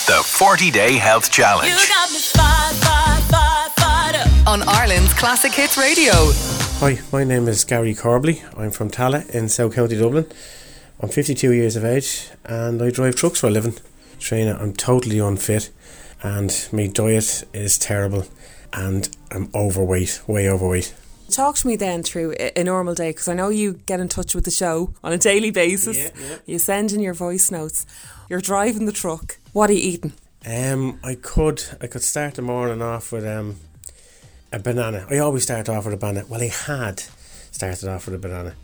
The 40-Day Health Challenge. You got me fired up. On Ireland's Classic Hits Radio. Hi, my name is Gary Corbley. I'm from Tala in South County Dublin. I'm 52 years of age and I drive trucks for a living. Trainer, I'm totally unfit and my diet is terrible and I'm overweight, way overweight. Talk to me then through a normal day, because I know you get in touch with the show on a daily basis. Yeah. You send in your voice notes. You're driving the truck. What are you eating? I could start the morning off with a banana. I always start off with a banana. Well, I had started off with a banana.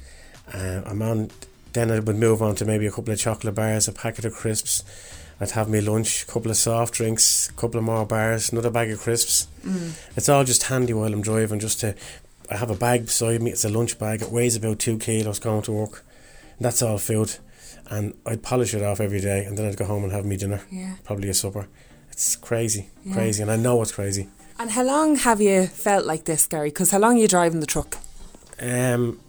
Then I would move on to maybe a couple of chocolate bars, a packet of crisps. I'd have my lunch, a couple of soft drinks, a couple of more bars, another bag of crisps. It's all just handy while I'm driving. I have a bag beside me. It's a lunch bag. It weighs about 2 kilos going to work. And that's all food. And I'd polish it off every day and then I'd go home and have me dinner. Yeah. Probably a supper. It's crazy, crazy. And I know it's crazy. And how long have you felt like this, Gary? Because how long are you driving the truck? I'm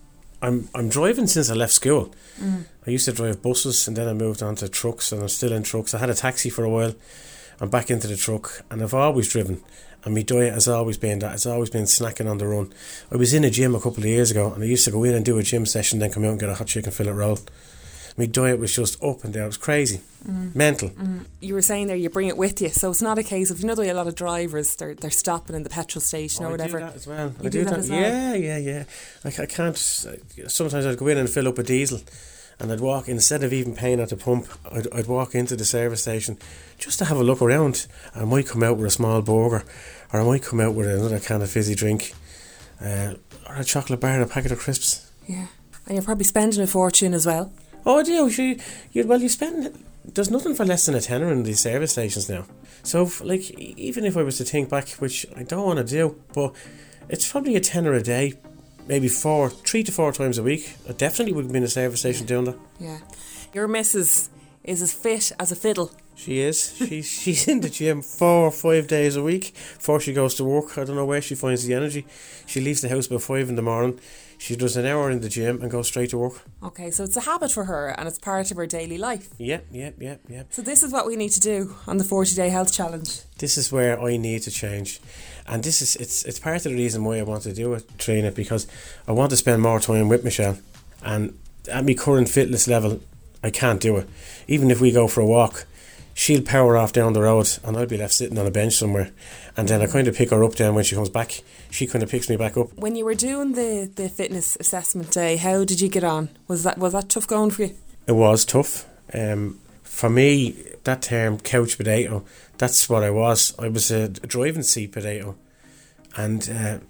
driving since I left school. I used to drive buses and then I moved on to trucks and I'm still in trucks. I had a taxi for a while. I'm back into the truck and I've always driven. And my diet has always been that. It's always been snacking on the run. I was in a gym a couple of years ago and I used to go in and do a gym session, then come out and get a hot chicken fillet roll. My diet was just up and down. It was crazy. Mental. You were saying there you bring it with you, so it's not a case of, you know, the way a lot of drivers, they're stopping in the petrol station or whatever. I do that as well. You do that as well? Yeah. I can't. Sometimes I'd go in and fill up a diesel and I'd walk, instead of even paying at the pump, I'd walk into the service station just to have a look around. I might come out with a small burger, or I might come out with another can of fizzy drink, or a chocolate bar and a packet of crisps. Yeah. And you're probably spending a fortune as well. Oh, I do. You spend... There's nothing for less than a tenner in these service stations now. So, even if I was to think back, which I don't want to do, but it's probably a tenner a day, maybe 3 to 4 times a week. I definitely would be in a service station doing that. Yeah. Your missus is as fit as a fiddle. She is. She's in the gym 4 or 5 days a week before she goes to work. I don't know where she finds the energy. She leaves the house about 5 in the morning. She does an hour in the gym and goes straight to work. Okay, so it's a habit for her and it's part of her daily life. Yeah. So this is what we need to do on the 40-Day Health Challenge. This is where I need to change. And it's part of the reason why I want to do it, Trina, because I want to spend more time with Michelle. And at my current fitness level, I can't do it. Even if we go for a walk, she'll power off down the road and I'll be left sitting on a bench somewhere, and then I kind of pick her up then when she comes back. She kind of picks me back up. When you were doing the fitness assessment day, how did you get on? Was that tough going for you? It was tough. For me, that term couch potato, that's what I was. I was a driving seat potato, and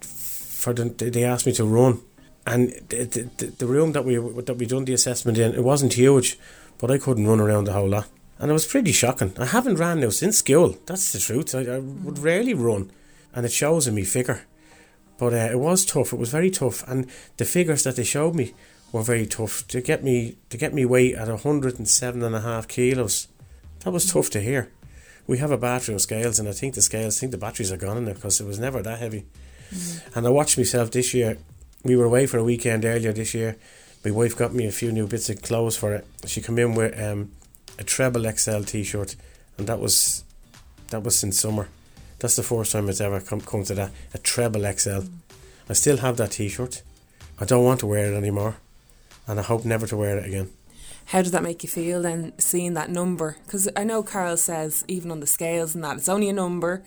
they asked me to run, and the room that we done the assessment in, it wasn't huge, but I couldn't run around the whole lot. And it was pretty shocking. I haven't ran now since school. That's the truth. I would rarely run. And it shows in me figure. But it was tough. It was very tough. And the figures that they showed me were very tough. To get me weight at 107.5 kilos, that was tough to hear. We have a bathroom scales, and I think the batteries are gone in it because it was never that heavy. And I watched myself this year. We were away for a weekend earlier this year. My wife got me a few new bits of clothes for it. She came in with a treble XL t-shirt, and that was in summer. That's the first time it's ever come to that, a treble XL. I still have that t-shirt. I don't want to wear it anymore, and I hope never to wear it again. How does that make you feel then, seeing that number? Because I know Carl says, even on the scales and that, it's only a number,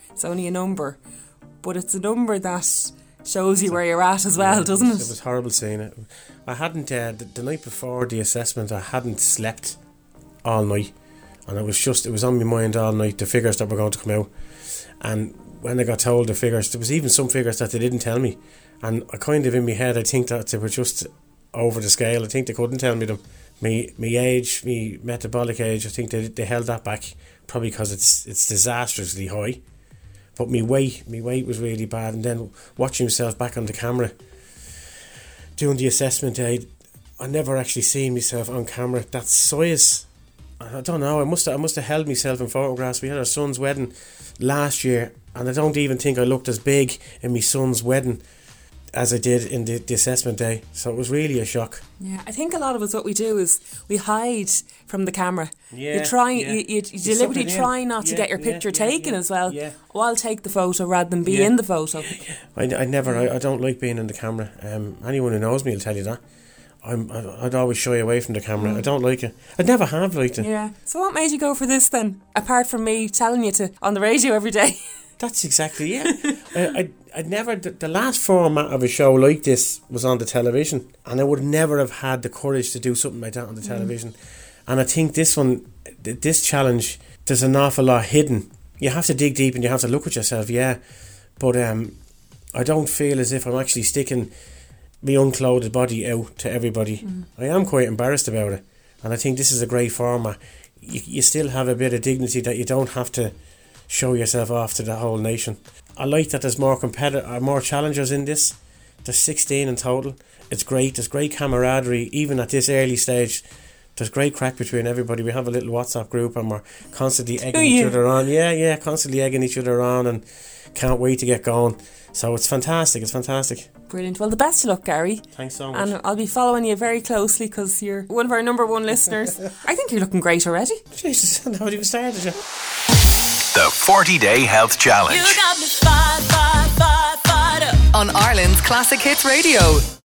but it's a number that shows you where you're at as well, doesn't it? It was horrible seeing it. I hadn't, the night before the assessment, I hadn't slept all night, and it was on my mind all night, the figures that were going to come out. And when I got told the figures, there was even some figures that they didn't tell me, and I kind of in my head I think that they were just over the scale. I think they couldn't tell me them. My age, my metabolic age, I think they held that back, probably because it's disastrously high. But my weight was really bad, and then watching myself back on the camera doing the assessment day, I never actually seen myself on camera that size. I don't know, I must have held myself in photographs. We had our son's wedding last year, and I don't even think I looked as big in my son's wedding as I did in the assessment day. So it was really a shock. Yeah, I think a lot of us, what we do is we hide from the camera. Yeah, you try, yeah. you deliberately something try in. not to Yeah, get your yeah, picture yeah, taken yeah, as well. yeah. Oh, I'll take the photo rather than be Yeah. in the photo. I don't like being in the camera. Anyone who knows me will tell you that. I'd always shy away from the camera. I don't like it. I never have liked it. Yeah. So what made you go for this then? Apart from me telling you to on the radio every day. That's exactly it. I'd never. The last format of a show like this was on the television, and I would never have had the courage to do something like that on the television. And I think this one, this challenge, there's an awful lot hidden. You have to dig deep and you have to look at yourself, yeah. But I don't feel as if I'm actually sticking my unclothed body out to everybody. I am quite embarrassed about it, and I think this is a great format. You still have a bit of dignity that you don't have to show yourself off to the whole nation. I like that there's more challengers in this. There's 16 in total. It's great. There's great camaraderie even at this early stage. There's great crack between everybody. We have a little WhatsApp group and we're constantly egging each other on. Yeah, constantly egging each other on, and can't wait to get going. So it's fantastic. Brilliant. Well, the best of luck, Gary. Thanks so much. And I'll be following you very closely because you're one of our number one listeners. I think you're looking great already. Jesus, I haven't even started yet. The 40-Day Health Challenge. You got me fired up. On Ireland's Classic Hits Radio.